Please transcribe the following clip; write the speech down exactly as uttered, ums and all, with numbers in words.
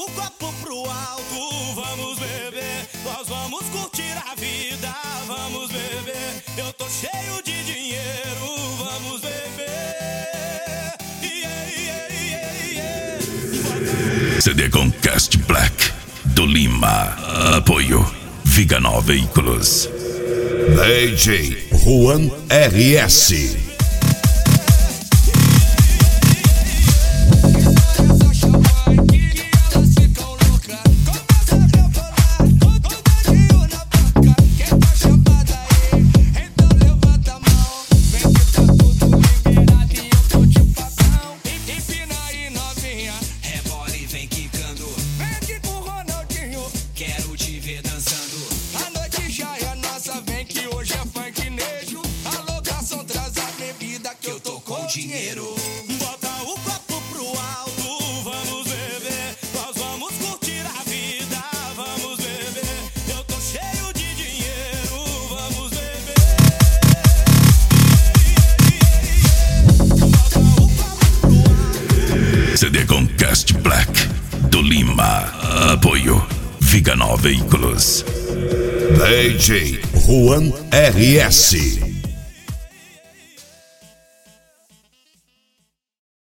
o copo pro alto, vamos beber. Nós vamos curtir a vida, vamos beber. Eu tô cheio de dinheiro, vamos beber. Yeah, yeah, yeah, yeah. C D com Cast Black do Lima. Apoio Viganó Veículos. D J Juan R S. Dinheiro. Bota o copo pro alto, vamos beber. Nós vamos curtir a vida, vamos beber. Eu tô cheio de dinheiro, vamos beber. Bota o copo pro alto. C D com Cast Black do Lima. Apoio Viganó Veículos. D J Juan R S.